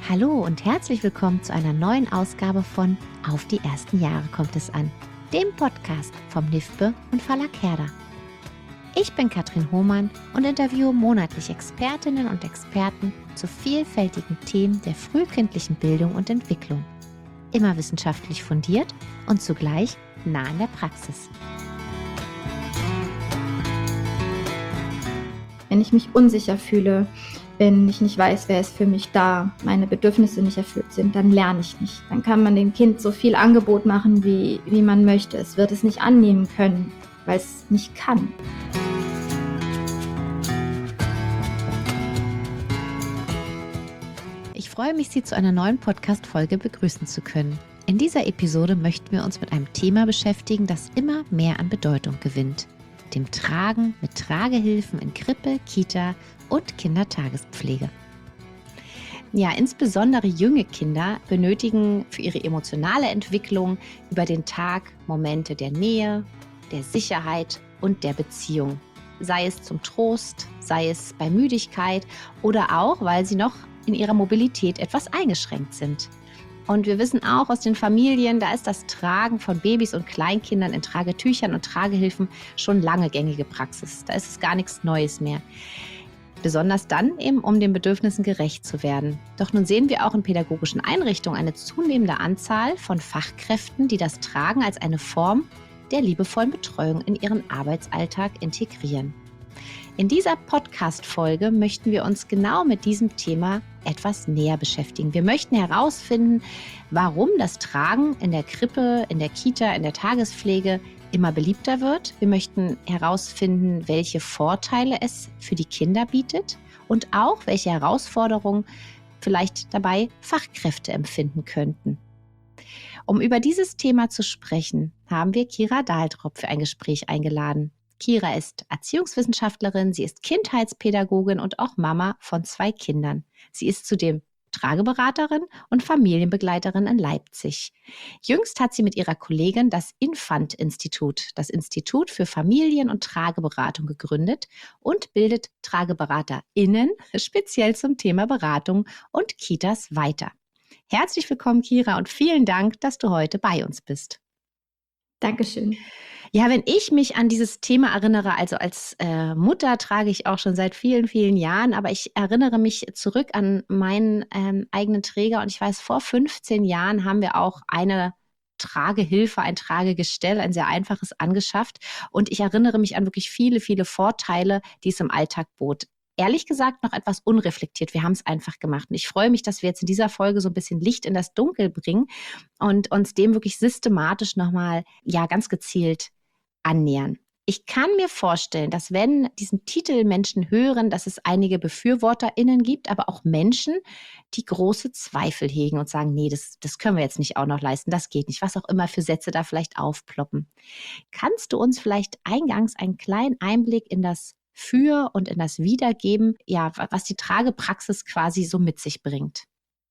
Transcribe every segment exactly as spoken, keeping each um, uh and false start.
Hallo und herzlich willkommen zu einer neuen Ausgabe von Auf die ersten Jahre kommt es an, dem Podcast vom NIFBE und Verlag Herder. Ich bin Katrin Hohmann und interviewe monatlich Expertinnen und Experten zu vielfältigen Themen der frühkindlichen Bildung und Entwicklung. Immer wissenschaftlich fundiert und zugleich nah an der Praxis. Wenn ich mich unsicher fühle, wenn ich nicht weiß, wer ist für mich da, meine Bedürfnisse nicht erfüllt sind, dann lerne ich nicht. Dann kann man dem Kind so viel Angebot machen, wie, wie man möchte. Es wird es nicht annehmen können, weil es nicht kann. Ich freue mich, Sie zu einer neuen Podcast-Folge begrüßen zu können. In dieser Episode möchten wir uns mit einem Thema beschäftigen, das immer mehr an Bedeutung gewinnt. Dem Tragen mit Tragehilfen in Krippe, Kita und Kindertagespflege. Ja, insbesondere junge Kinder benötigen für ihre emotionale Entwicklung über den Tag Momente der Nähe, der Sicherheit und der Beziehung. Sei es zum Trost, sei es bei Müdigkeit oder auch, weil sie noch in ihrer Mobilität etwas eingeschränkt sind. Und wir wissen auch aus den Familien, da ist das Tragen von Babys und Kleinkindern in Tragetüchern und Tragehilfen schon lange gängige Praxis. Da ist es gar nichts Neues mehr. Besonders dann eben, um den Bedürfnissen gerecht zu werden. Doch nun sehen wir auch in pädagogischen Einrichtungen eine zunehmende Anzahl von Fachkräften, die das Tragen als eine Form der liebevollen Betreuung in ihren Arbeitsalltag integrieren. In dieser Podcast-Folge möchten wir uns genau mit diesem Thema etwas näher beschäftigen. Wir möchten herausfinden, warum das Tragen in der Krippe, in der Kita, in der Tagespflege immer beliebter wird. Wir möchten herausfinden, welche Vorteile es für die Kinder bietet und auch, welche Herausforderungen vielleicht dabei Fachkräfte empfinden könnten. Um über dieses Thema zu sprechen, haben wir Kira Dahltrop für ein Gespräch eingeladen. Kira ist Erziehungswissenschaftlerin, sie ist Kindheitspädagogin und auch Mama von zwei Kindern. Sie ist zudem Trageberaterin und Familienbegleiterin in Leipzig. Jüngst hat sie mit ihrer Kollegin das Infant-Institut, das Institut für Familien- und Trageberatung, gegründet und bildet TrageberaterInnen speziell zum Thema Beratung und Kitas weiter. Herzlich willkommen, Kira, und vielen Dank, dass du heute bei uns bist. Dankeschön. Ja, wenn ich mich an dieses Thema erinnere, also als äh, Mutter trage ich auch schon seit vielen, vielen Jahren, aber ich erinnere mich zurück an meinen ähm, eigenen Träger und ich weiß, vor fünfzehn Jahren haben wir auch eine Tragehilfe, ein Tragegestell, ein sehr einfaches angeschafft und ich erinnere mich an wirklich viele, viele Vorteile, die es im Alltag bot. Ehrlich gesagt noch etwas unreflektiert. Wir haben es einfach gemacht. Und ich freue mich, dass wir jetzt in dieser Folge so ein bisschen Licht in das Dunkel bringen und uns dem wirklich systematisch nochmal, ja, ganz gezielt annähern. Ich kann mir vorstellen, dass wenn diesen Titel Menschen hören, dass es einige BefürworterInnen gibt, aber auch Menschen, die große Zweifel hegen und sagen, nee, das, das können wir jetzt nicht auch noch leisten, das geht nicht, was auch immer für Sätze da vielleicht aufploppen. Kannst du uns vielleicht eingangs einen kleinen Einblick in das Für und in das Wider geben, ja, was die Tragepraxis quasi so mit sich bringt?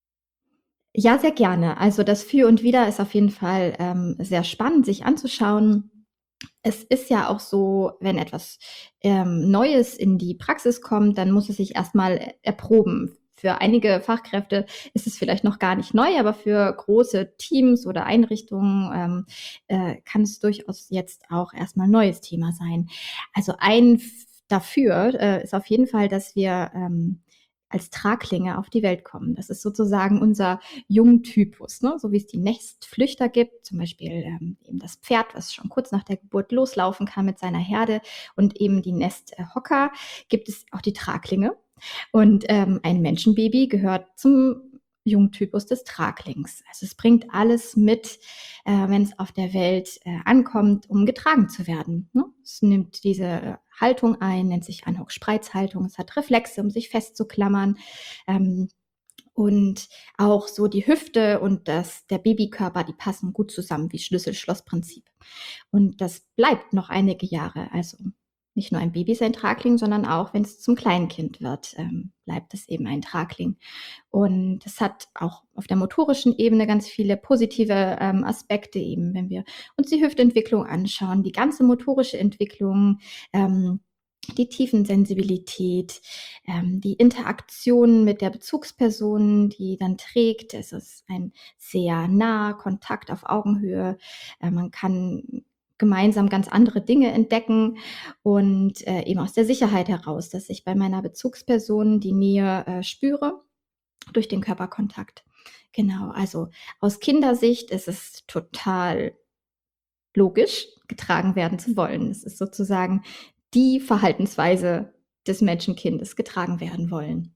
Ja, sehr gerne. Also das Für und Wider ist auf jeden Fall ähm, sehr spannend, sich anzuschauen. Es ist ja auch so, wenn etwas ähm, Neues in die Praxis kommt, dann muss es sich erstmal erproben. Für einige Fachkräfte ist es vielleicht noch gar nicht neu, aber für große Teams oder Einrichtungen ähm, äh, kann es durchaus jetzt auch erstmal ein neues Thema sein. Also ein F- dafür äh, ist auf jeden Fall, dass wir ähm, als Traglinge auf die Welt kommen. Das ist sozusagen unser Jungtypus, ne? So wie es die Nestflüchter gibt, zum Beispiel ähm, eben das Pferd, was schon kurz nach der Geburt loslaufen kann mit seiner Herde, und eben die Nesthocker, gibt es auch die Traglinge. Und ähm, ein Menschenbaby gehört zum Jungtypus des Traglings. Also es bringt alles mit, äh, wenn es auf der Welt äh, ankommt, um getragen zu werden. Ne? Es nimmt diese äh, Haltung ein, nennt sich Anhock-Spreizhaltung. Es hat Reflexe, um sich festzuklammern. Ähm, und auch so die Hüfte und das, der Babykörper, die passen gut zusammen wie Schlüssel-Schloss-Prinzip. Und das bleibt noch einige Jahre. Also nicht nur ein Baby ist ein Tragling, sondern auch, wenn es zum Kleinkind wird, ähm, bleibt es eben ein Tragling. Und es hat auch auf der motorischen Ebene ganz viele positive ähm, Aspekte, eben wenn wir uns die Hüftentwicklung anschauen, die ganze motorische Entwicklung, ähm, die Tiefensensibilität, ähm, die Interaktion mit der Bezugsperson, die dann trägt. Es ist ein sehr naher Kontakt auf Augenhöhe. Äh, man kann gemeinsam ganz andere Dinge entdecken und äh, eben aus der Sicherheit heraus, dass ich bei meiner Bezugsperson die Nähe äh, spüre durch den Körperkontakt. Genau, also aus Kindersicht ist es total logisch, getragen werden zu wollen. Es ist sozusagen die Verhaltensweise des Menschenkindes, getragen werden wollen.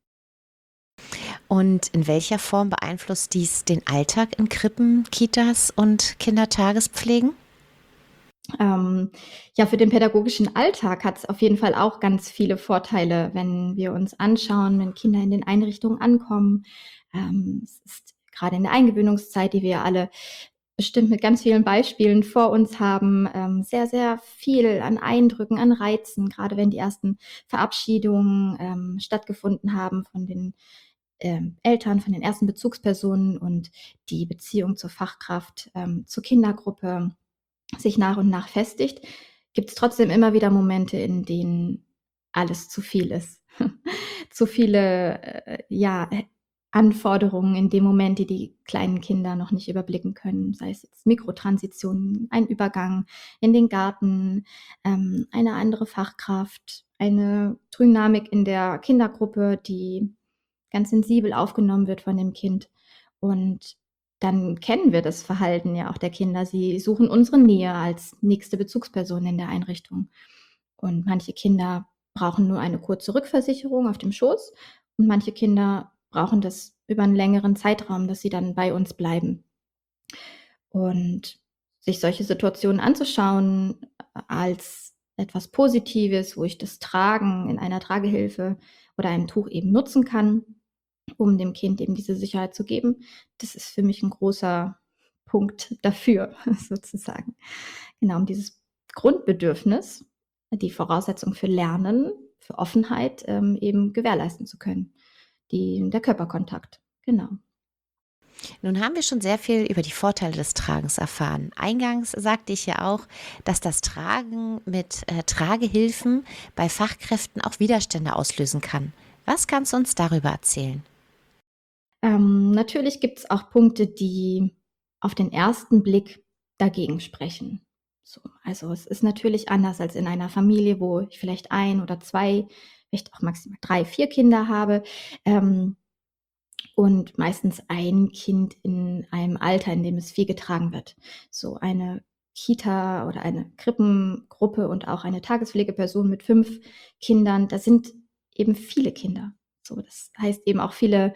Und in welcher Form beeinflusst dies den Alltag in Krippen, Kitas und Kindertagespflegen? Ähm, ja, für den pädagogischen Alltag hat es auf jeden Fall auch ganz viele Vorteile, wenn wir uns anschauen, wenn Kinder in den Einrichtungen ankommen. Ähm, es ist gerade in der Eingewöhnungszeit, die wir alle bestimmt mit ganz vielen Beispielen vor uns haben, ähm, sehr, sehr viel an Eindrücken, an Reizen, gerade wenn die ersten Verabschiedungen ähm, stattgefunden haben von den ähm, Eltern, von den ersten Bezugspersonen und die Beziehung zur Fachkraft, ähm, zur Kindergruppe sich nach und nach festigt, gibt es trotzdem immer wieder Momente, in denen alles zu viel ist. Zu viele, äh, ja, äh, Anforderungen in dem Moment, die die kleinen Kinder noch nicht überblicken können, sei es jetzt Mikrotransitionen, ein Übergang in den Garten, ähm, eine andere Fachkraft, eine Dynamik in der Kindergruppe, die ganz sensibel aufgenommen wird von dem Kind. Und dann kennen wir das Verhalten ja auch der Kinder. Sie suchen unsere Nähe als nächste Bezugsperson in der Einrichtung. Und manche Kinder brauchen nur eine kurze Rückversicherung auf dem Schoß und manche Kinder brauchen das über einen längeren Zeitraum, dass sie dann bei uns bleiben. Und sich solche Situationen anzuschauen äh, als etwas Positives, wo ich das Tragen in einer Tragehilfe oder einem Tuch eben nutzen kann, um dem Kind eben diese Sicherheit zu geben, das ist für mich ein großer Punkt dafür sozusagen. Genau, um dieses Grundbedürfnis, die Voraussetzung für Lernen, für Offenheit, ähm, eben gewährleisten zu können. Die der Körperkontakt, genau. Nun haben wir schon sehr viel über die Vorteile des Tragens erfahren. Eingangs sagte ich ja auch, dass das Tragen mit äh, Tragehilfen bei Fachkräften auch Widerstände auslösen kann. Was kannst du uns darüber erzählen? Ähm, natürlich gibt's auch Punkte, die auf den ersten Blick dagegen sprechen. So, also es ist natürlich anders als in einer Familie, wo ich vielleicht ein oder zwei, vielleicht auch maximal drei, vier Kinder habe, ähm, und meistens ein Kind in einem Alter, in dem es viel getragen wird. So eine Kita oder eine Krippengruppe und auch eine Tagespflegeperson mit fünf Kindern, da sind eben viele Kinder. So, das heißt eben auch viele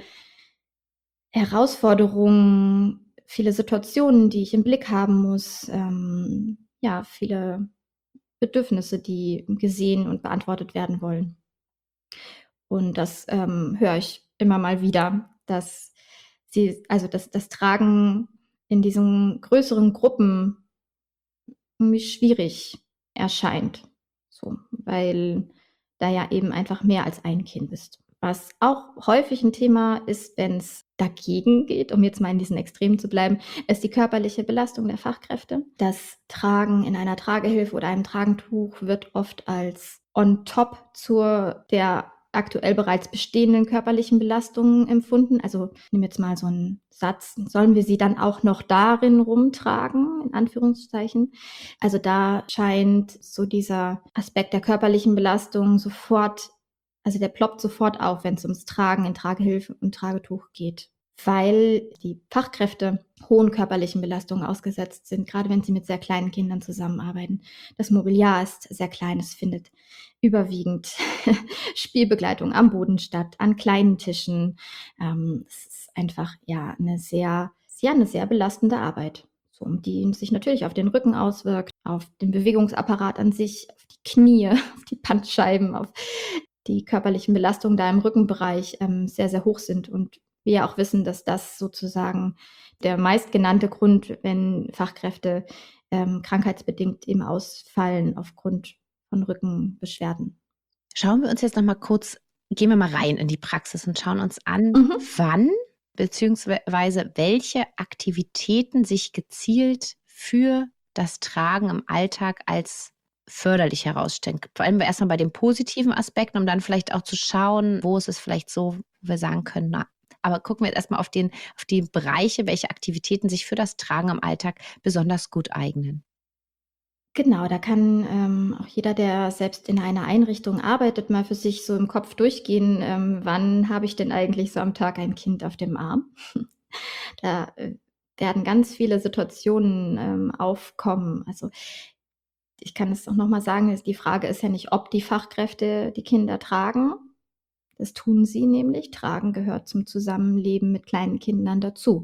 Herausforderungen, viele Situationen, die ich im Blick haben muss, ähm, ja, viele Bedürfnisse, die gesehen und beantwortet werden wollen. Und das, ähm, höre ich immer mal wieder, dass sie also, dass das Tragen in diesen größeren Gruppen irgendwie schwierig erscheint, so, weil da ja eben einfach mehr als ein Kind ist. Was auch häufig 'n Thema ist, wenn's dagegen geht, um jetzt mal in diesen Extremen zu bleiben, ist die körperliche Belastung der Fachkräfte. Das Tragen in einer Tragehilfe oder einem Tragentuch wird oft als on top zur der aktuell bereits bestehenden körperlichen Belastung empfunden. Also, ich nehme jetzt mal so 'n Satz: „Sollen wir sie dann auch noch darin rumtragen?“ in Anführungszeichen. Also, da scheint so dieser Aspekt der körperlichen Belastung sofort also, der ploppt sofort auf, wenn's ums Tragen in Tragehilfe und Tragetuch geht, weil die Fachkräfte hohen körperlichen Belastungen ausgesetzt sind, grade wenn sie mit sehr kleinen Kindern zusammenarbeiten. Das Mobiliar ist sehr klein, es findet überwiegend Spielbegleitung am Boden statt, an kleinen Tischen. Ähm, es ist einfach, ja, 'ne sehr ja, 'ne sehr belastende Arbeit, so, und die sich natürlich auf den Rücken auswirkt, auf den Bewegungsapparat an sich, auf die Knie, auf die Bandscheiben, auf die körperlichen Belastungen da im Rückenbereich, ähm, sehr, sehr hoch sind und wir ja auch wissen, dass das sozusagen der meistgenannte Grund, wenn Fachkräfte, ähm, krankheitsbedingt eben ausfallen aufgrund von Rückenbeschwerden. Schauen wir uns jetzt noch mal kurz gehen wir mal rein in die Praxis und schauen uns an, Mhm. wann beziehungsweise welche Aktivitäten sich gezielt für das Tragen im Alltag als förderlich herausstellen. Vor allem erstmal bei den positiven Aspekten, um dann vielleicht auch zu schauen, wo ist es vielleicht so, wo wir sagen können, na, aber gucken wir jetzt erstmal auf den, auf die Bereiche, welche Aktivitäten sich für das Tragen im Alltag besonders gut eignen. Genau, da kann, ähm, auch jeder, der selbst in einer Einrichtung arbeitet, mal für sich so im Kopf durchgehen, ähm, wann habe ich denn eigentlich so am Tag ein Kind auf dem Arm? Da, äh, werden ganz viele Situationen, ähm, aufkommen. Also, ich kann es auch noch mal sagen, ist die Frage ist ja nicht, ob die Fachkräfte die Kinder tragen. Das tun sie nämlich. Tragen gehört zum Zusammenleben mit kleinen Kindern dazu.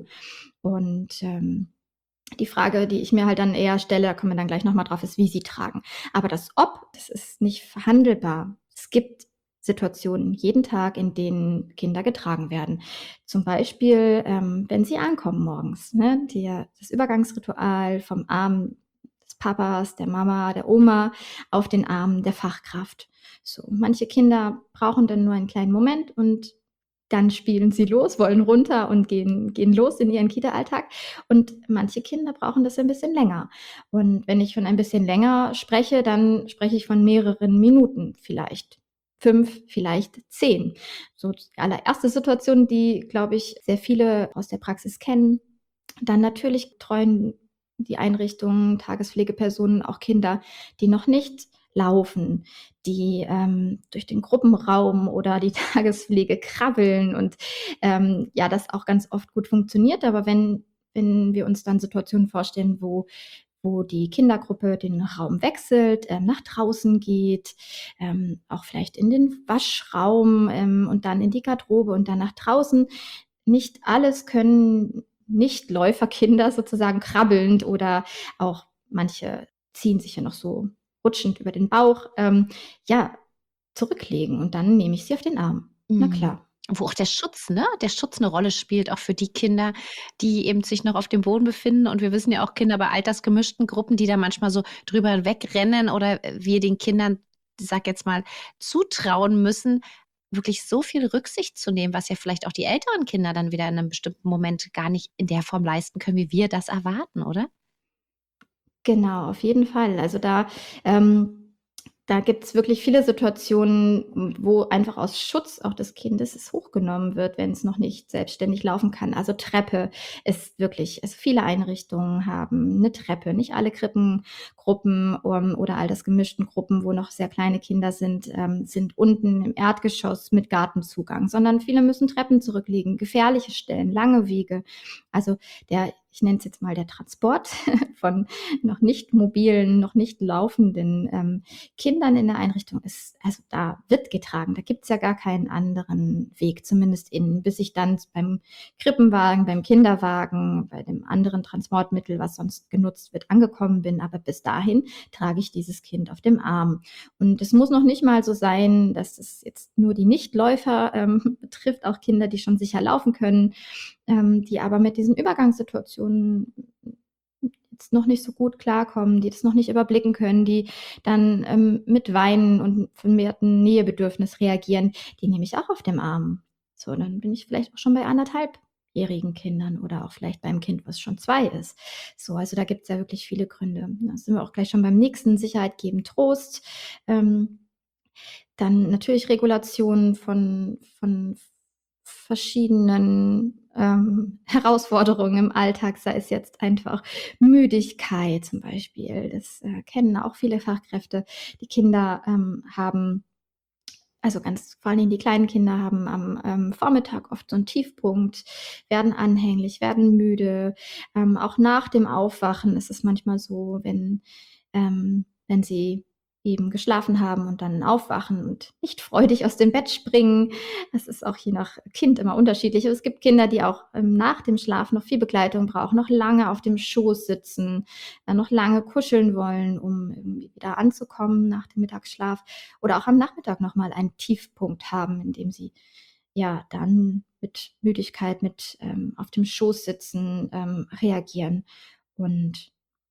Und, ähm, die Frage, die ich mir halt dann eher stelle, da kommen wir dann gleich noch mal drauf, ist, wie sie tragen. Aber das Ob, das ist nicht verhandelbar. Es gibt Situationen jeden Tag, in denen Kinder getragen werden. Zum Beispiel, ähm, wenn sie ankommen morgens, ne? Der das Übergangsritual vom Arm des Papas, der Mama, der Oma auf den Arm der Fachkraft. So, manche Kinder brauchen dann nur einen kleinen Moment und dann spielen sie los, wollen runter und gehen gehen los in ihren Kita-Alltag. Und manche Kinder brauchen das ein bisschen länger. Und wenn ich von ein bisschen länger spreche, dann spreche ich von mehreren Minuten, vielleicht fünf, vielleicht zehn. So die allererste Situation, die, glaube ich, sehr viele aus der Praxis kennen. Dann natürlich betreuen die Einrichtungen, Tagespflegepersonen auch Kinder, die noch nicht laufen, die ähm, durch den Gruppenraum oder die Tagespflege krabbeln und ähm, ja, das auch ganz oft gut funktioniert. Aber wenn, wenn wir uns dann Situationen vorstellen, wo, wo die Kindergruppe den Raum wechselt, ähm, nach draußen geht, ähm, auch vielleicht in den Waschraum ähm, und dann in die Garderobe und dann nach draußen, nicht alles können Nichtläuferkinder sozusagen krabbelnd oder auch manche ziehen sich ja noch so rutschend über den Bauch, ähm, ja, zurücklegen und dann nehme ich sie auf den Arm. Na Mhm. klar. Wo auch der Schutz, ne? Der Schutz eine Rolle spielt, auch für die Kinder, die eben sich noch auf dem Boden befinden. Und wir wissen ja auch Kinder bei altersgemischten Gruppen, die da manchmal so drüber wegrennen oder äh, wir den Kindern, ich sage jetzt mal, zutrauen müssen, wirklich so viel Rücksicht zu nehmen, was ja vielleicht auch die älteren Kinder dann wieder in einem bestimmten Moment gar nicht in der Form leisten können, wie wir das erwarten, oder? Genau, auf jeden Fall. Also da, ähm da gibt's wirklich viele Situationen, wo einfach aus Schutz auch des Kindes es hochgenommen wird, wenn es noch nicht selbstständig laufen kann. Also Treppe ist wirklich, also viele Einrichtungen haben eine Treppe. Nicht alle Krippengruppen, ähm, oder altersgemischten Gruppen, wo noch sehr kleine Kinder sind, ähm, sind unten im Erdgeschoss mit Gartenzugang, sondern viele müssen Treppen zurücklegen, gefährliche Stellen, lange Wege. Also der, ich nenne es jetzt mal der Transport von noch nicht mobilen, noch nicht laufenden, ähm, Kindern in der Einrichtung ist, also da wird getragen. Da gibt's ja gar keinen anderen Weg, zumindest innen, bis ich dann beim Krippenwagen, beim Kinderwagen, bei dem anderen Transportmittel, was sonst genutzt wird, angekommen bin. Aber bis dahin trage ich dieses Kind auf dem Arm. Und es muss noch nicht mal so sein, dass es jetzt nur die Nichtläufer ähm, betrifft, auch Kinder, die schon sicher laufen können, ähm, die aber mit diesen Übergangssituationen jetzt noch nicht so gut klarkommen, die das noch nicht überblicken können, die dann ähm, mit Weinen und vermehrten Nähebedürfnis reagieren, die nehme ich auch auf dem Arm. So, dann bin ich vielleicht auch schon bei anderthalbjährigen Kindern oder auch vielleicht beim Kind, was schon zwei ist. So, also da gibt es ja wirklich viele Gründe. Da sind wir auch gleich schon beim nächsten, Sicherheit geben, Trost. Ähm, dann natürlich Regulation von, von verschiedenen ähm, Herausforderungen im Alltag, sei es jetzt einfach Müdigkeit zum Beispiel. Das äh, kennen auch viele Fachkräfte. Die Kinder ähm, haben, also ganz vor allen Dingen die kleinen Kinder haben am ähm, Vormittag oft so einen Tiefpunkt, werden anhänglich, werden müde. Ähm, auch nach dem Aufwachen ist es manchmal so, wenn, ähm, wenn sie eben geschlafen haben und dann aufwachen und nicht freudig aus dem Bett springen. Das ist auch je nach Kind immer unterschiedlich. Aber es gibt Kinder, die auch ähm, nach dem Schlaf noch viel Begleitung brauchen, noch lange auf dem Schoß sitzen, äh, noch lange kuscheln wollen, um irgendwie wieder anzukommen nach dem Mittagsschlaf oder auch am Nachmittag noch mal einen Tiefpunkt haben, in dem sie ja dann mit Müdigkeit, mit ähm, auf dem Schoß sitzen, ähm, reagieren. Und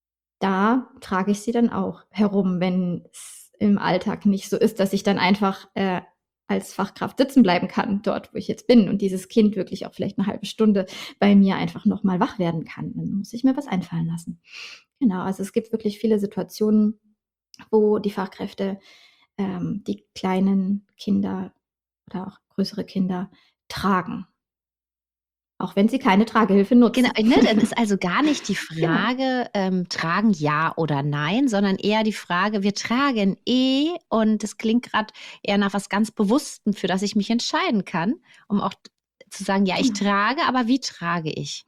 da trage ich sie dann auch herum, wenn es im Alltag nicht so ist, dass ich dann einfach äh, als Fachkraft sitzen bleiben kann, dort, wo ich jetzt bin und dieses Kind wirklich auch vielleicht eine halbe Stunde bei mir einfach noch mal wach werden kann. Dann muss ich mir was einfallen lassen. Genau, also es gibt wirklich viele Situationen, wo die Fachkräfte ähm, die kleinen Kinder oder auch größere Kinder tragen. Auch wenn sie keine Tragehilfe Genau, nutzen. ne, dann ist also gar nicht die Genau. Frage, ähm, tragen ja oder nein, sondern eher die Frage, wir tragen eh und das klingt grad eher nach was ganz Bewusstem, für das ich mich entscheiden kann, um auch d zu sagen: „Ja, ich Genau. trage, aber wie trage ich?“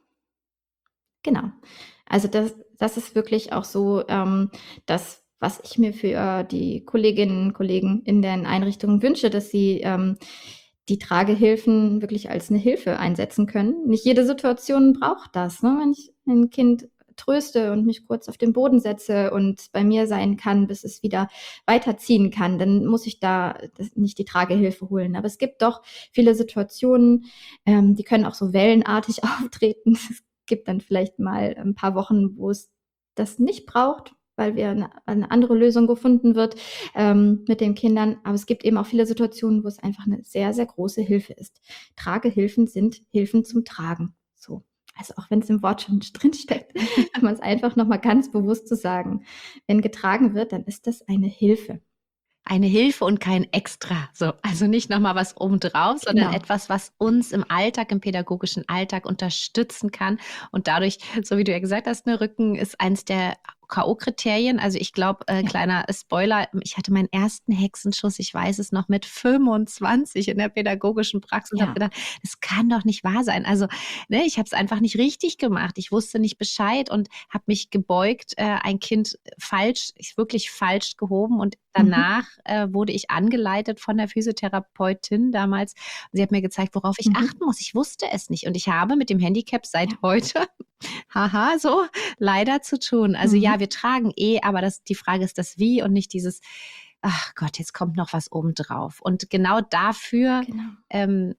Genau. Also das das ist wirklich auch so, ähm, das, was ich mir für die Kolleginnen und Kollegen in den Einrichtungen wünsche, dass sie, ähm, die Tragehilfen wirklich als 'ne Hilfe einsetzen können. Nicht jede Situation braucht das, ne? Wenn ich ein Kind tröste und mich kurz auf den Boden setze und bei mir sein kann, bis es wieder weiterziehen kann, dann muss ich da das nicht die Tragehilfe holen. Aber es gibt doch viele Situationen, ähm, die können auch so wellenartig auftreten. Es gibt dann vielleicht mal 'n paar Wochen, wo es das nicht braucht, weil wir 'ne eine andere Lösung gefunden wird, ähm, mit den Kindern. Aber es gibt eben auch viele Situationen, wo es einfach 'ne sehr, sehr große Hilfe ist. Tragehilfen sind Hilfen zum Tragen, so. Also, auch wenn's im Wort schon drinsteckt, um es einfach noch mal ganz bewusst zu sagen. Wenn getragen wird, dann ist das eine Hilfe. Eine Hilfe und kein Extra, so. Also, nicht noch mal was obendrauf, sondern Genau. etwas, was uns im Alltag, im pädagogischen Alltag unterstützen kann und dadurch, so wie du ja gesagt hast, ne, Rücken ist eins der K O-Kriterien. Also, ich glaube, äh, Ja. kleiner Spoiler, ich hatte meinen ersten Hexenschuss, ich weiß es noch, mit fünfundzwanzig in der pädagogischen Praxis und habe Ja. gedacht: „Das kann doch nicht wahr sein.“ Also, ne, ich habe es einfach nicht richtig gemacht. Ich wusste nicht Bescheid und habe mich gebeugt, äh, ein Kind falsch ich wirklich falsch gehoben und Mhm. danach, äh, wurde ich angeleitet von der Physiotherapeutin damals. Sie hat mir gezeigt, worauf ich Mhm. achten muss. Ich wusste es nicht und ich habe mit dem Handicap seit Ja. heute, haha, so, leider zu tun. Also, ja, Mhm. wir tragen eh, aber das die Frage ist das Wie und nicht dieses: „Ach Gott, jetzt kommt noch was obendrauf.“ Und genau dafür, Genau. ähm,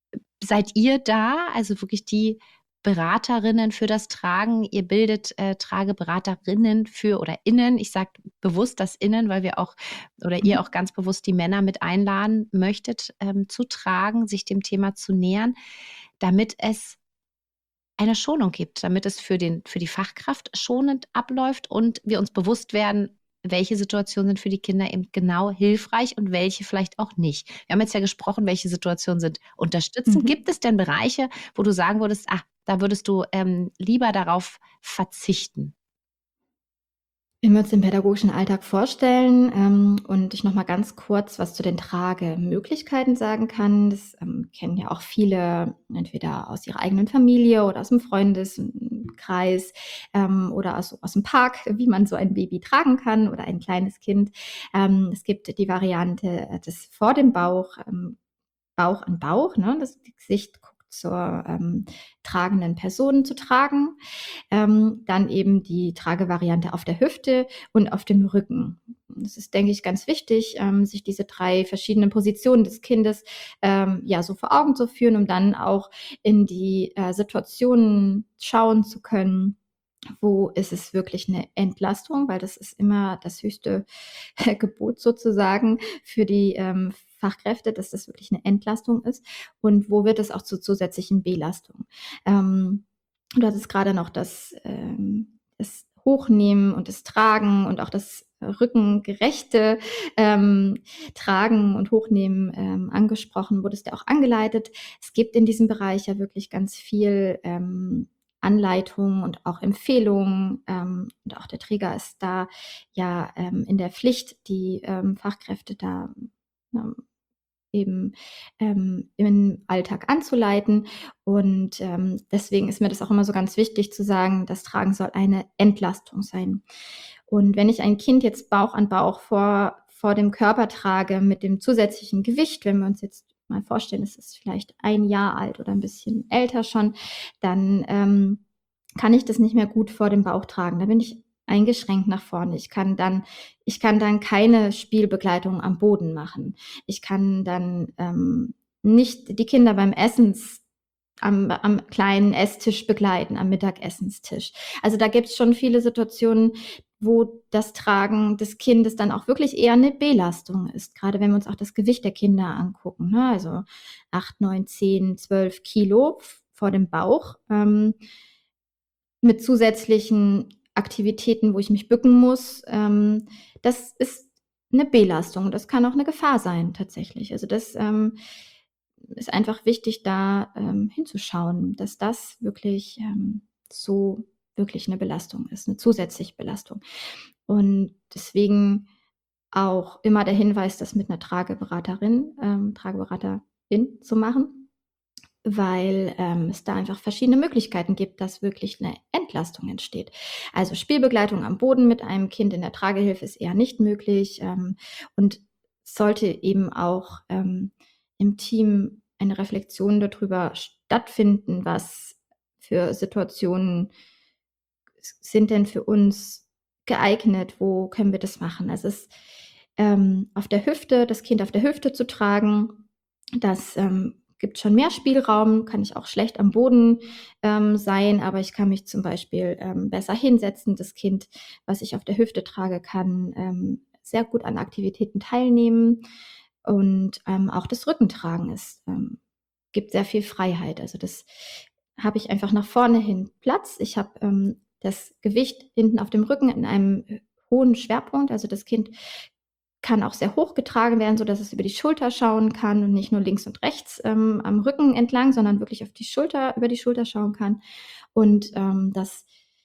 seid ihr da, also wirklich die Beraterinnen für das Tragen. Ihr bildet, äh, Trageberaterinnen für oder Innen. Ich sage bewusst das Innen, weil wir auch oder ihr auch Mhm. ganz bewusst die Männer mit einladen möchtet, ähm, zu tragen, sich dem Thema zu nähern, damit es eine Schonung gibt, damit es für den für die Fachkraft schonend abläuft und wir uns bewusst werden, welche Situationen sind für die Kinder eben genau hilfreich und welche vielleicht auch nicht. Wir haben jetzt ja gesprochen, welche Situationen sind unterstützend. Mhm. Gibt es denn Bereiche, wo du sagen würdest: „Ah, da würdest du, ähm, lieber darauf verzichten?“ Wenn wir uns den pädagogischen Alltag vorstellen, ähm, und ich noch mal ganz kurz was zu den Tragemöglichkeiten sagen kann. Das, ähm, kennen ja auch viele entweder aus ihrer eigenen Familie oder aus'm Freundes hm, Kreis, ähm, oder aus aus'm Park, wie man so ein Baby tragen kann oder ein kleines Kind. Ähm, es gibt die Variante, äh, des vor dem Bauch, ähm, Bauch an Bauch, ne? Das Gesicht guckt zur, ähm, tragenden Person zu tragen. Ähm, dann eben die Tragevariante auf der Hüfte und auf dem Rücken. Das ist, denke ich, ganz wichtig, ähm, sich diese drei verschiedenen Positionen des Kindes, ähm, ja, so vor Augen zu führen, um dann auch in die, äh, Situationen schauen zu können, wo ist es wirklich 'ne Entlastung, weil das ist immer das höchste Gebot sozusagen für die, ähm, Fachkräfte, dass das wirklich 'ne Entlastung ist und wo wird es auch zur zusätzlichen Belastung. Ähm, du hattest grade noch das, ähm das Hochnehmen und das Tragen und auch das rückengerechte, ähm, Tragen und Hochnehmen, ähm, angesprochen, wurdest ja auch angeleitet. Es gibt in diesem Bereich ja wirklich ganz viel, ähm, Anleitung und auch Empfehlungen, ähm, und auch der Träger ist da ja, ähm, in der Pflicht, die, ähm, Fachkräfte da, ähm, eben, ähm, im Alltag anzuleiten. Und, ähm, deswegen ist mir das auch immer so ganz wichtig zu sagen, das Tragen soll eine Entlastung sein. Und wenn ich ein Kind jetzt Bauch an Bauch vor vor dem Körper trage mit dem zusätzlichen Gewicht, wenn wir uns jetzt mal vorstellen, es ist vielleicht ein Jahr alt oder 'n bisschen älter schon, dann, ähm, kann ich das nicht mehr gut vor dem Bauch tragen. Da bin ich eingeschränkt nach vorne. Ich kann dann ich kann dann keine Spielbegleitung am Boden machen. Ich kann dann, ähm, nicht die Kinder beim Essens am am kleinen Esstisch begleiten, am Mittagessenstisch. Also, da gibt's schon viele Situationen, wo das Tragen des Kindes dann auch wirklich eher 'ne Belastung ist, grade wenn wir uns auch das Gewicht der Kinder angucken, ne? Also, acht, neun, zehn, zwölf Kilo v vor dem Bauch, ähm mit zusätzlichen Aktivitäten, wo ich mich bücken muss, ähm, das ist eine Belastung. Das kann auch eine Gefahr sein tatsächlich. Also, das, ähm, ist einfach wichtig, da, ähm, hinzuschauen, dass das wirklich, ähm, so wirklich eine Belastung ist, eine zusätzliche Belastung. Und deswegen auch immer der Hinweis, das mit einer Trageberaterin, ähm, Trageberaterin zu machen, weil, ähm, es da einfach verschiedene Möglichkeiten gibt, dass wirklich eine Entlastung entsteht. Also, Spielbegleitung am Boden mit einem Kind in der Tragehilfe ist eher nicht möglich, ähm, und sollte eben auch, ähm, im Team eine Reflexion darüber stattfinden, was für Situationen sind denn für uns geeignet? Wo können wir das machen? Also, es ähm, auf der Hüfte das Kind auf der Hüfte zu tragen, das, ähm, gibt schon mehr Spielraum, kann ich auch schlecht am Boden, ähm, sein, aber ich kann mich zum Beispiel, ähm, besser hinsetzen. Das Kind, was ich auf der Hüfte trage, kann, ähm, sehr gut an Aktivitäten teilnehmen und, ähm, auch das Rückentragen ist ähm, gibt sehr viel Freiheit. Also, das habe ich einfach nach vorne hin Platz. Ich habe, ähm, das Gewicht hinten auf dem Rücken in einem, äh, hohen Schwerpunkt. Also, das Kind kann auch sehr hoch getragen werden, sodass es über die Schulter schauen kann und nicht nur links und rechts, ähm, am Rücken entlang, sondern wirklich auf die Schulter über die Schulter schauen kann. Und, ähm, das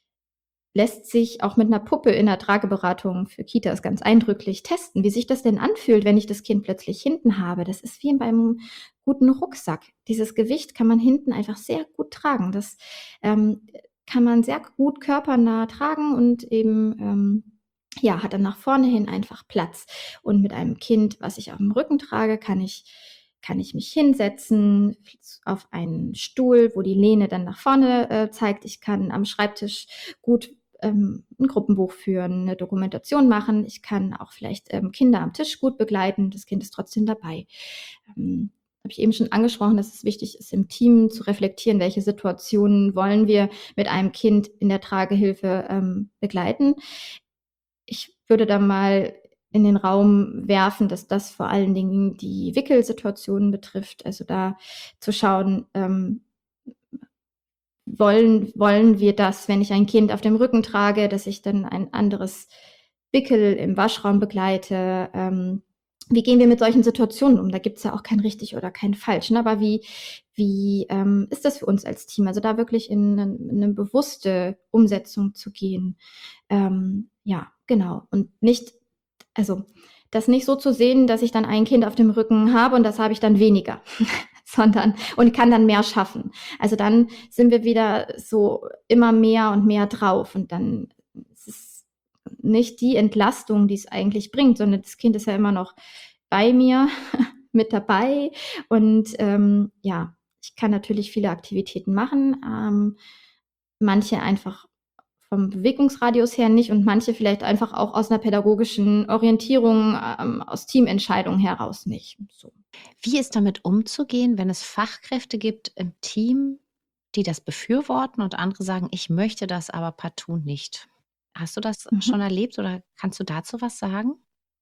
lässt sich auch mit einer Puppe in der Trageberatung für Kitas ganz eindrücklich testen, wie sich das denn anfühlt, wenn ich das Kind plötzlich hinten habe. Das ist wie beim guten Rucksack. Dieses Gewicht kann man hinten einfach sehr gut tragen. Das, ähm, kann man sehr gut körpernah tragen und eben, ähm, ja, hat dann nach vorne hin einfach Platz. Und mit einem Kind, was ich aufm Rücken trage, kann ich kann ich mich hinsetzen auf einen Stuhl, wo die Lehne dann nach vorne, äh, zeigt. Ich kann am Schreibtisch gut, ähm, 'n Gruppenbuch führen, 'ne Dokumentation machen. Ich kann auch vielleicht, ähm, Kinder am Tisch gut begleiten. Das Kind ist trotzdem dabei. Ähm, habe ich eben schon angesprochen, dass es wichtig ist, im Team zu reflektieren, welche Situationen wollen wir mit einem Kind in der Tragehilfe, ähm, begleiten. Ich würde da mal in den Raum werfen, dass das vor allen Dingen die Wickelsituationen betrifft. Also, da zu schauen, ähm, wollen wollen wir das, wenn ich ein Kind auf dem Rücken trage, dass ich dann ein anderes Wickel im Waschraum begleite? Ähm, wie gehen wir mit solchen Situationen um? Da gibt's ja auch kein richtig oder kein falsch, ne? Aber wie wie, ähm, ist das für uns als Team? Also, da wirklich in 'nen in 'ne bewusste Umsetzung zu gehen. Ähm, ja, genau. Und nicht also, das nicht so zu sehen, dass ich dann ein Kind auf dem Rücken habe und das habe ich dann weniger, sondern und kann dann mehr schaffen. Also, dann sind wir wieder so immer mehr und mehr drauf und dann ist es nicht die Entlastung, die es eigentlich bringt, sondern das Kind ist ja immer noch bei mir mit dabei und, ähm, ja, ich kann natürlich viele Aktivitäten machen, ähm, manche einfach vom Bewegungsradius her nicht und manche vielleicht einfach auch aus 'ner pädagogischen Orientierung, ähm, aus Teamentscheidungen heraus nicht, so. Wie ist damit umzugehen, wenn es Fachkräfte gibt im Team, die das befürworten und andere sagen: „Ich möchte das aber partout nicht?“ Hast du das schon Mhm. erlebt oder kannst du dazu was sagen?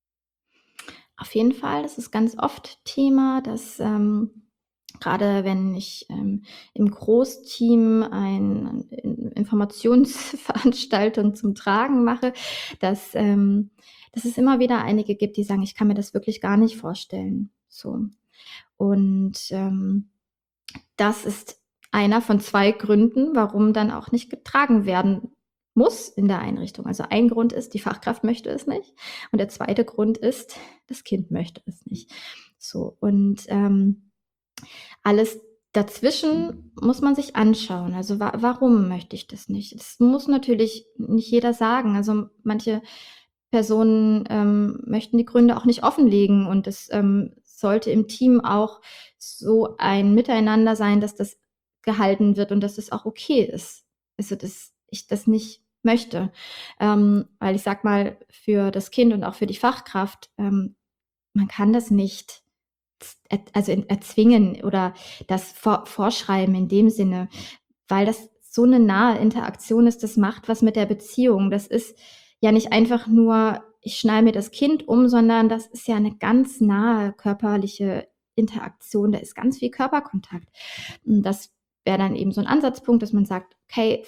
Auf jeden Fall, das ist ganz oft Thema, dass, ähm, grade wenn ich, ähm, im Großteam ein In Informationsveranstaltung zum Tragen mache, dass, ähm dass es immer wieder einige gibt, die sagen: „Ich kann mir das wirklich gar nicht vorstellen“, so. Und, ähm, das ist einer von zwei Gründen, warum dann auch nicht getragen werden muss in der Einrichtung. Also, ein Grund ist, die Fachkraft möchte es nicht und der zweite Grund ist, das Kind möchte es nicht. So und, ähm, alles dazwischen muss man sich anschauen. Also, wa warum möchte ich das nicht? Das muss natürlich nicht jeder sagen. Also, manche Personen, ähm, möchten die Gründe auch nicht offenlegen und es, ähm, sollte im Team auch so ein Miteinander sein, dass das gehalten wird und dass es auch okay ist. Also, dass ich das nicht möchte. Ähm, weil ich sage mal, für das Kind und auch für die Fachkraft, ähm, man kann das nicht z er also, in erzwingen oder das vor vorschreiben in dem Sinne, weil das so 'ne nahe Interaktion ist. Das macht was mit der Beziehung. Das ist ja nicht einfach nur, ich schnall mir das Kind um, sondern das ist ja 'ne ganz nahe körperliche Interaktion. Da ist ganz viel Körperkontakt. Und das wäre dann eben so 'n Ansatzpunkt, dass man sagt: „Okay,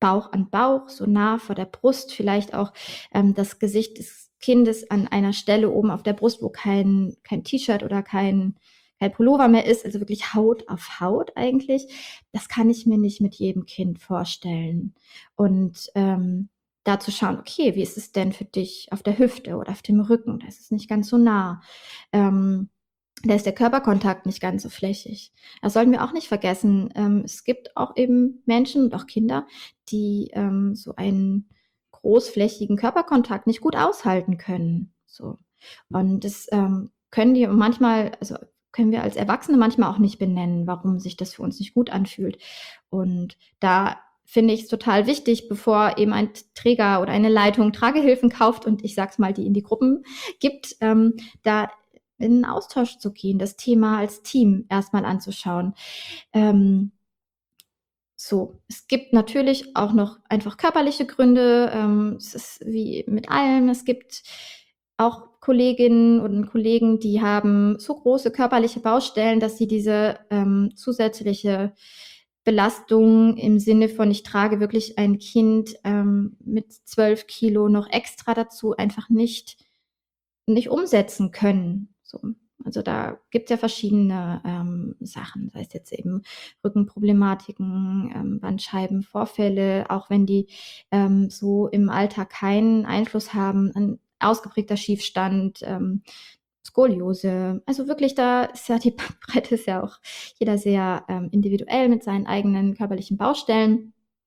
Bauch an Bauch, so nah vor der Brust, vielleicht auch ähm, das Gesicht des Kindes an einer Stelle oben auf der Brust, wo kein, kein T-Shirt oder kein, kein Pullover mehr ist, also wirklich Haut auf Haut eigentlich. Das kann ich mir nicht mit jedem Kind vorstellen. Und ähm, da zu schauen, okay, wie ist es denn für dich auf der Hüfte oder auf dem Rücken? Da ist es nicht ganz so nah. Ähm, da ist der Körperkontakt nicht ganz so flächig. Das sollten wir auch nicht vergessen. Ähm, es gibt auch eben Menschen und auch Kinder, die ähm, so einen großflächigen Körperkontakt nicht gut aushalten können. So. Und das ähm, können die manchmal, also können wir als Erwachsene manchmal auch nicht benennen, warum sich das für uns nicht gut anfühlt. Und da finde ich es total wichtig, bevor eben ein Träger oder eine Leitung Tragehilfen kauft und ich sag's mal, die in die Gruppen gibt, ähm, da in einen Austausch zu gehen, das Thema als Team erstmal anzuschauen. Ähm, so, es gibt natürlich auch noch einfach körperliche Gründe. Ähm, es ist wie mit allem. Es gibt auch Kolleginnen und Kollegen, die haben so große körperliche Baustellen, dass sie diese ähm, zusätzliche Belastung im Sinne von, ich trage wirklich ein Kind ähm, mit zwölf Kilo noch extra dazu, einfach nicht, nicht umsetzen können. So. Also da gibt es ja verschiedene ähm, Sachen, sei es jetzt eben Rückenproblematiken, ähm, Bandscheibenvorfälle, auch wenn die ähm, so im Alltag keinen Einfluss haben, ein ausgeprägter Schiefstand, ähm, Skoliose. Also wirklich, da ist ja die Bandbreite ist ja auch jeder sehr ähm, individuell mit seinen eigenen körperlichen Baustellen.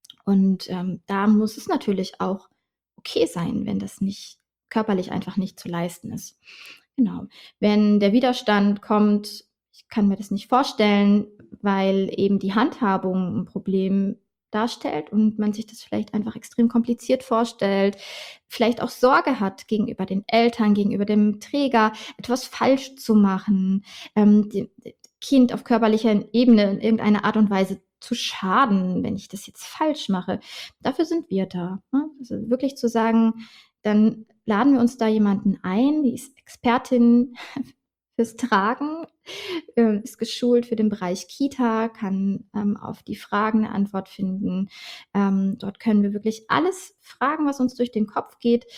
Und ähm, da muss es natürlich auch okay sein, wenn das nicht körperlich einfach nicht zu leisten ist. Genau. Wenn der Widerstand kommt, ich kann mir das nicht vorstellen, weil eben die Handhabung ein Problem darstellt und man sich das vielleicht einfach extrem kompliziert vorstellt, vielleicht auch Sorge hat gegenüber den Eltern, gegenüber dem Träger, etwas falsch zu machen, ähm, dem Kind auf körperlicher Ebene in irgendeiner Art und Weise zu schaden, wenn ich das jetzt falsch mache. Dafür sind wir da. Ne? Also wirklich zu sagen, dann laden wir uns da jemanden ein, die ist Expertin fürs Tragen, äh, ist geschult für den Bereich Kita, kann ähm, auf die Fragen eine Antwort finden. Ähm, dort können wir wirklich alles fragen, was uns durch den Kopf geht.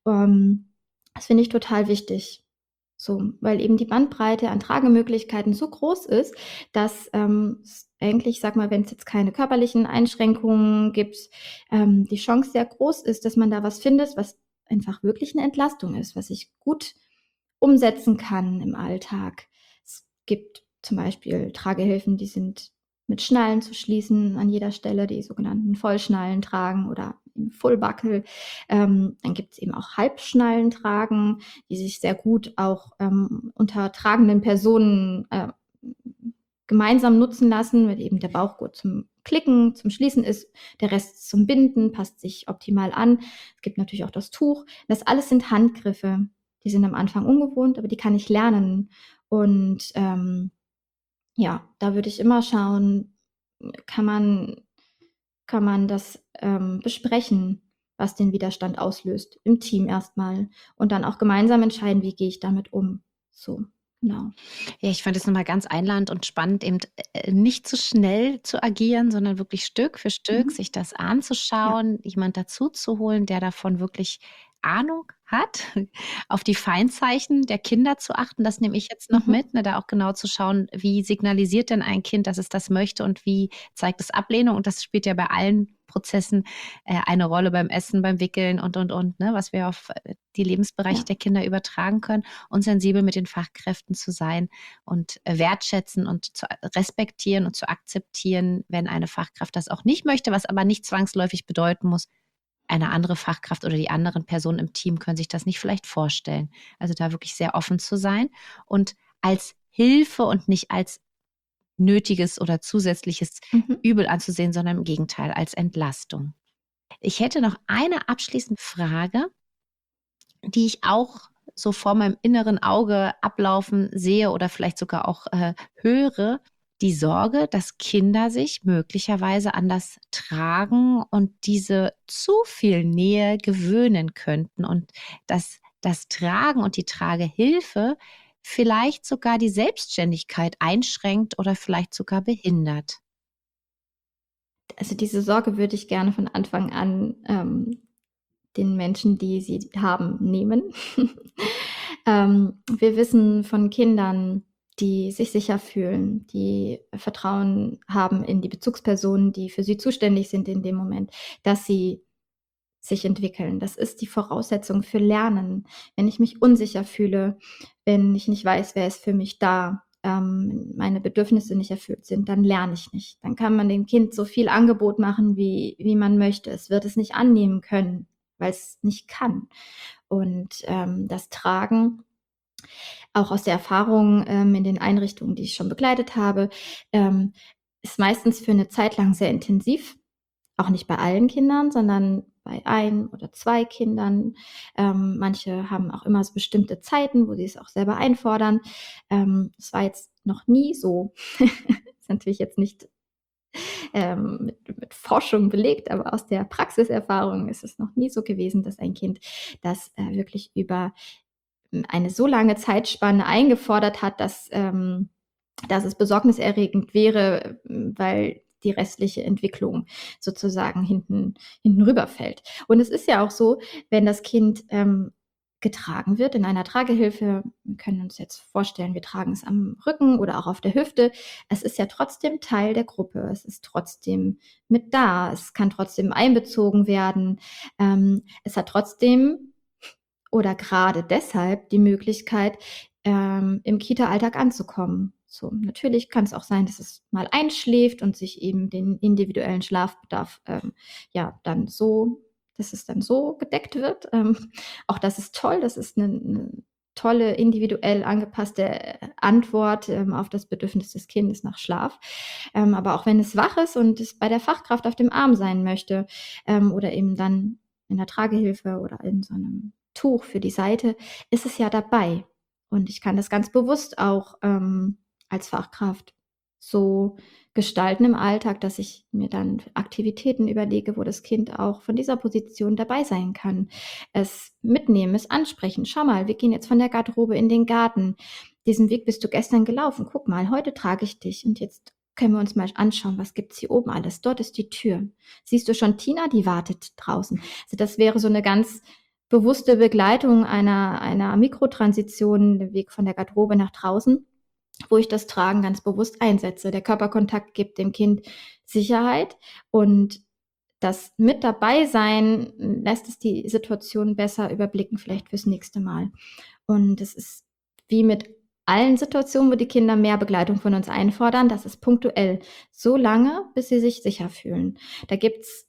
Ähm, das finde ich total wichtig. So, weil eben die Bandbreite an Tragemöglichkeiten so groß ist, dass ähm, eigentlich, sag mal, wenn es jetzt keine körperlichen Einschränkungen gibt, ähm, die Chance sehr groß ist, dass man da was findet, was einfach wirklich eine Entlastung ist, was ich gut umsetzen kann im Alltag. Es gibt zum Beispiel Tragehilfen, die sind mit Schnallen zu schließen an jeder Stelle, die sogenannten Vollschnallen tragen oder im Fullbuckle. Ähm, dann gibt es eben auch Halbschnallen tragen, die sich sehr gut auch ähm, unter tragenden Personen äh, gemeinsam nutzen lassen, weil eben der Bauchgurt zum Klicken, zum Schließen ist, der Rest zum Binden, passt sich optimal an. Es gibt natürlich auch das Tuch. Das alles sind Handgriffe. Die sind am Anfang ungewohnt, aber die kann ich lernen. Und ähm, ja, da würde ich immer schauen, kann man, kann man das ähm, besprechen, was den Widerstand auslöst, im Team erstmal. Und dann auch gemeinsam entscheiden, wie gehe ich damit um. So, genau. Ja, ich fand es nochmal ganz einladend und spannend, eben äh, nicht zu schnell zu agieren, sondern wirklich Stück für Stück Mhm. sich das Ja. anzuschauen, jemand dazu zu holen, der davon wirklich Ahnung hat, auf die Feinzeichen der Kinder zu achten. Das nehme ich jetzt noch Mhm. mit, ne, da auch genau zu schauen, wie signalisiert denn ein Kind, dass es das möchte und wie zeigt es Ablehnung. Und das spielt ja bei allen Prozessen äh, eine Rolle beim Essen, beim Wickeln und, und, und, ne, was wir auf äh, die Lebensbereiche Ja. der Kinder übertragen können und sensibel mit den Fachkräften zu sein und äh, wertschätzen und zu respektieren und zu akzeptieren, wenn eine Fachkraft das auch nicht möchte, was aber nicht zwangsläufig bedeuten muss, eine andere Fachkraft oder die anderen Personen im Team können sich das nicht vielleicht vorstellen. Also da wirklich sehr offen zu sein und als Hilfe und nicht als nötiges oder zusätzliches Mhm. Übel anzusehen, sondern im Gegenteil als Entlastung. Ich hätte noch eine abschließende Frage, die ich auch so vor meinem inneren Auge ablaufen sehe oder vielleicht sogar auch äh, höre, die Sorge, dass Kinder sich möglicherweise an das Tragen und diese zu viel Nähe gewöhnen könnten und dass das Tragen und die Tragehilfe vielleicht sogar die Selbstständigkeit einschränkt oder vielleicht sogar behindert. also diese Sorge würde ich gerne von Anfang an ähm, den Menschen, die sie haben, nehmen. ähm, wir wissen von Kindern, die sich sicher fühlen, die Vertrauen haben in die Bezugspersonen, die für sie zuständig sind in dem Moment, dass sie sich entwickeln. Das ist die Voraussetzung für Lernen. Wenn ich mich unsicher fühle, wenn ich nicht weiß, wer ist für mich da, ähm, meine Bedürfnisse nicht erfüllt sind, dann lerne ich nicht. Dann kann man dem Kind so viel Angebot machen, wie, wie man möchte. Es wird es nicht annehmen können, weil es nicht kann. Und ähm, das Tragen, auch aus der Erfahrung ähm, in den Einrichtungen, die ich schon begleitet habe, ähm, ist meistens für eine Zeit lang sehr intensiv. Auch nicht bei allen Kindern, sondern bei ein oder zwei Kindern. Ähm, manche haben auch immer so bestimmte Zeiten, wo sie es auch selber einfordern. Ähm, das war jetzt noch nie so. Ist natürlich jetzt nicht ähm, mit, mit Forschung belegt, aber aus der Praxiserfahrung ist es noch nie so gewesen, dass ein Kind das äh, wirklich über eine so lange Zeitspanne eingefordert hat, dass, ähm, dass es besorgniserregend wäre, weil die restliche Entwicklung sozusagen hinten, hinten rüberfällt. Und es ist ja auch so, wenn das Kind ähm, getragen wird in einer Tragehilfe, wir können uns jetzt vorstellen, wir tragen es am Rücken oder auch auf der Hüfte, es ist ja trotzdem Teil der Gruppe, es ist trotzdem mit da, es kann trotzdem einbezogen werden, ähm, es hat trotzdem oder gerade deshalb die Möglichkeit, ähm, im Kita-Alltag anzukommen. So, natürlich kann es auch sein, dass es mal einschläft und sich eben den individuellen Schlafbedarf ähm, ja dann so, dass es dann so gedeckt wird. Ähm, auch das ist toll, das ist eine, eine tolle individuell angepasste Antwort ähm, auf das Bedürfnis des Kindes nach Schlaf. Ähm, aber auch wenn es wach ist und es bei der Fachkraft auf dem Arm sein möchte ähm, oder eben dann in der Tragehilfe oder in so einem Tuch für die Seite, ist es ja dabei. Und ich kann das ganz bewusst auch ähm, als Fachkraft so gestalten im Alltag, dass ich mir dann Aktivitäten überlege, wo das Kind auch von dieser Position dabei sein kann. Es mitnehmen, es ansprechen. Schau mal, wir gehen jetzt von der Garderobe in den Garten. Diesen Weg bist du gestern gelaufen. Guck mal, heute trage ich dich. Und jetzt können wir uns mal anschauen, was gibt's hier oben alles. Dort ist die Tür. Siehst du schon Tina, die wartet draußen. Also das wäre so eine ganz bewusste Begleitung einer, einer Mikrotransition, der Weg von der Garderobe nach draußen, wo ich das Tragen ganz bewusst einsetze. Der Körperkontakt gibt dem Kind Sicherheit und das mit dabei sein lässt es die Situation besser überblicken, vielleicht fürs nächste Mal. Und es ist wie mit allen Situationen, wo die Kinder mehr Begleitung von uns einfordern, das ist punktuell, so lange, bis sie sich sicher fühlen. Da gibt's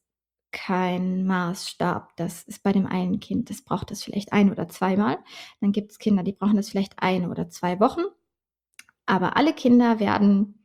kein Maßstab. Das ist bei dem einen Kind, das braucht das vielleicht ein oder zweimal. Dann gibt es Kinder, die brauchen das vielleicht eine oder zwei Wochen. Aber alle Kinder werden,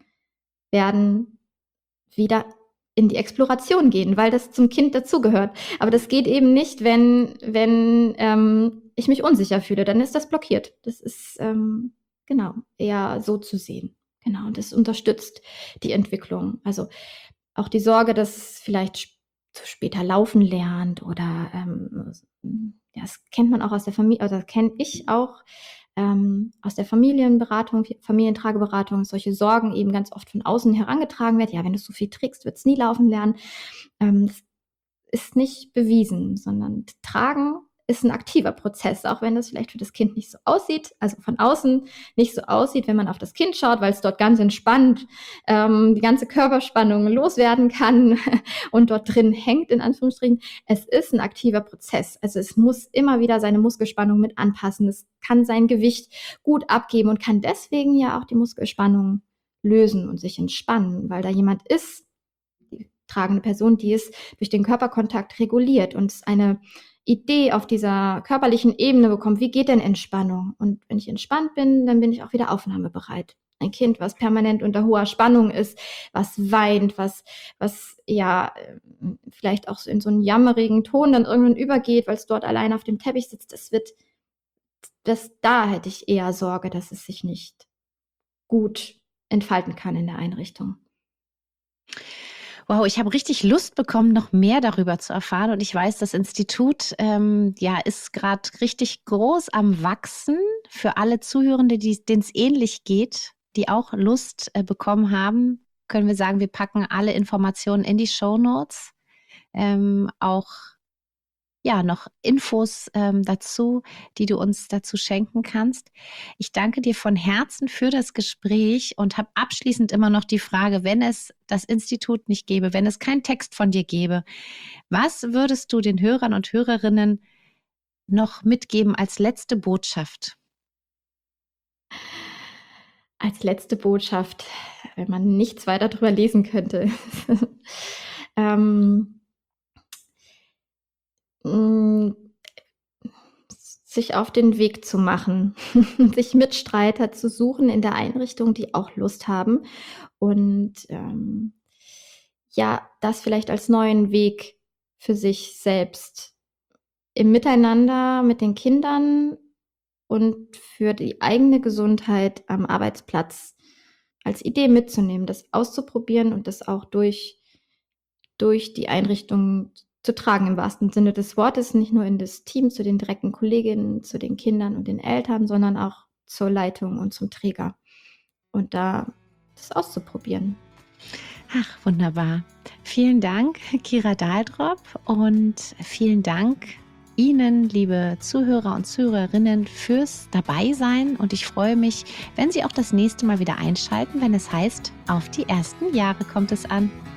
werden wieder in die Exploration gehen, weil das zum Kind dazugehört. Aber das geht eben nicht, wenn, wenn ähm, ich mich unsicher fühle. Dann ist das blockiert. Das ist ähm, genau eher so zu sehen. Genau, und das unterstützt die Entwicklung. Also auch die Sorge, dass es vielleicht später laufen lernt oder ähm, ja, das kennt man auch aus der Familie, oder kenne ich auch ähm, aus der Familienberatung, Familientrageberatung, solche Sorgen eben ganz oft von außen herangetragen werden. Ja, wenn du so viel trägst, wird es nie laufen lernen. Ähm, das ist nicht bewiesen, sondern Tragen ist ein aktiver Prozess, auch wenn das vielleicht für das Kind nicht so aussieht, also von außen nicht so aussieht, wenn man auf das Kind schaut, weil es dort ganz entspannt ähm, die ganze Körperspannung loswerden kann und dort drin hängt, in Anführungsstrichen. Es ist ein aktiver Prozess. Also es muss immer wieder seine Muskelspannung mit anpassen. Es kann sein Gewicht gut abgeben und kann deswegen ja auch die Muskelspannung lösen und sich entspannen, weil da jemand ist, die tragende Person, die es durch den Körperkontakt reguliert und es eine Idee auf dieser körperlichen Ebene bekommt, wie geht denn Entspannung? Und wenn ich entspannt bin, dann bin ich auch wieder aufnahmebereit. Ein Kind, was permanent unter hoher Spannung ist, was weint, was, was ja vielleicht auch so in so einen jammerigen Ton dann irgendwann übergeht, weil es dort allein auf dem Teppich sitzt, das wird, das, da hätte ich eher Sorge, dass es sich nicht gut entfalten kann in der Einrichtung. Wow, ich habe richtig Lust bekommen, noch mehr darüber zu erfahren. Und ich weiß, das Institut ähm, ja, ist gerade richtig groß am Wachsen. Für alle Zuhörende, denen es ähnlich geht, die auch Lust äh, bekommen haben, können wir sagen, wir packen alle Informationen in die Shownotes. Ähm, auch ja, noch Infos ähm, dazu, die du uns dazu schenken kannst. Ich danke dir von Herzen für das Gespräch und habe abschließend immer noch die Frage, wenn es das Institut nicht gäbe, wenn es keinen Text von dir gäbe, was würdest du den Hörern und Hörerinnen noch mitgeben als letzte Botschaft? Als letzte Botschaft, wenn man nichts weiter drüber lesen könnte. ähm, sich auf den Weg zu machen, sich Mitstreiter zu suchen in der Einrichtung, die auch Lust haben und ähm, ja, das vielleicht als neuen Weg für sich selbst im Miteinander mit den Kindern und für die eigene Gesundheit am Arbeitsplatz als Idee mitzunehmen, das auszuprobieren und das auch durch, durch die Einrichtung zu tragen, im wahrsten Sinne des Wortes, nicht nur in das Team, zu den direkten Kolleginnen, zu den Kindern und den Eltern, sondern auch zur Leitung und zum Träger. Und da das auszuprobieren. Ach, wunderbar. Vielen Dank, Kira Daldrop, und vielen Dank Ihnen, liebe Zuhörer und Zuhörerinnen, fürs Dabeisein. Und ich freue mich, wenn Sie auch das nächste Mal wieder einschalten, wenn es heißt, auf die ersten Jahre kommt es an.